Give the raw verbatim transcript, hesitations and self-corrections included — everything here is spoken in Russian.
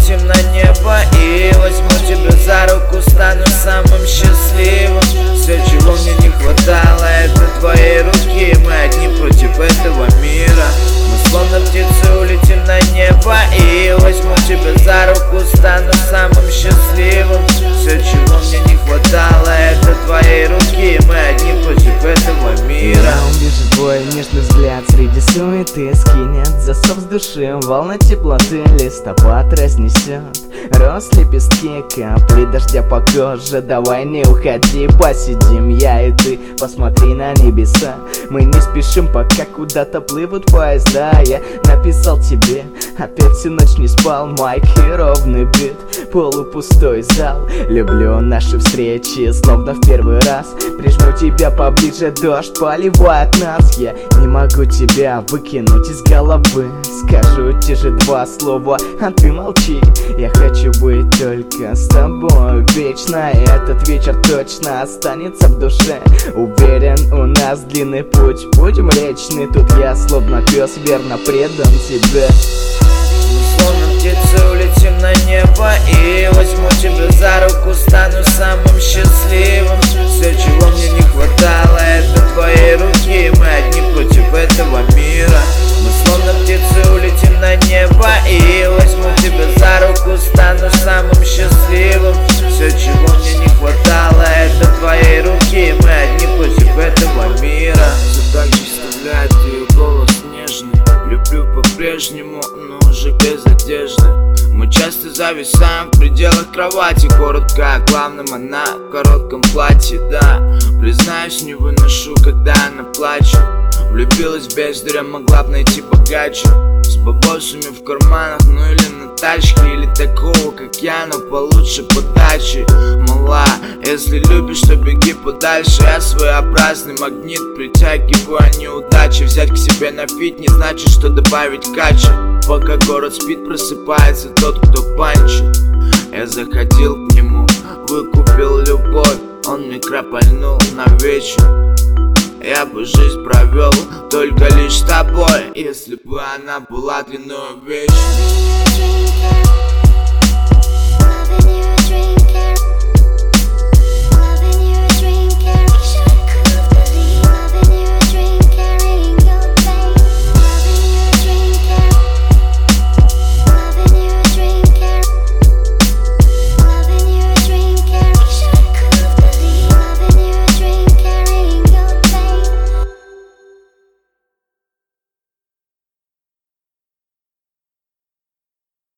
улетим на небо и возьму тебя за руку, стану самым счастливым. Все, чего мне не хватало, это твоей руки. Мы одни против этого мира. Мы словно птицы улетим на небо и возьму тебя за руку, стану самым счастливым. Все, чего мне не хватало, это твоей руки. Мы одни против этого мира. Я увижу твой нежный взгляд среди суеты, скинет засов с души, волна теплоты, листопад разнесет рост лепестки, капли дождя по коже. Давай не уходи, посидим я и ты, посмотри на небеса. Мы не спешим, пока куда-то плывут поезда. Я написал тебе, опять всю ночь не спал. Майк и ровный бит, полупустой зал. Люблю наши встречи, словно в первый раз. Прижму тебя поближе, дождь поливает нас. Я не могу тебя выкинуть из головы. Скажу те же два слова, а ты молчи. Я хочу быть только с тобой вечно. Этот вечер точно останется в душе. Уверен, у нас длинный путь, путь млечный. Тут я словно пес, верно предан тебе. Мы словно птицы улетим на небо и возьму тебя за руку, стану самым счастливым. Все, чего мне не хватало, это твоей руки. Мы одни против этого мира. Мы словно птицы улетим на небо и возьму тебя за руку, стану самым счастливым. Все, чего мне не хватало, это твоей руки. Мы одни против этого мира. Задачи вставляет ее голос нежный. Люблю по-прежнему, но уже без одежды. Мы часто зависаем в пределах кровати. Коротко о главном, она в коротком платье, да. Признаюсь, не выношу, когда она плачет. Влюбилась в бездаря, могла б найти богаче. С бабосами в карманах, ну или на тачке. Или такого, как я, но получше подачи. Мала, если любишь, то беги подальше. Я своеобразный магнит, притягиваю неудачи. Взять к себе на фит не значит, что добавить кача. Пока город спит, просыпается тот, кто панчит. Я заходил к нему, выкупил любовь. Он мне крапальнул на вечер. Я бы жизнь провел только лишь с тобой, если бы она была длиною вечной.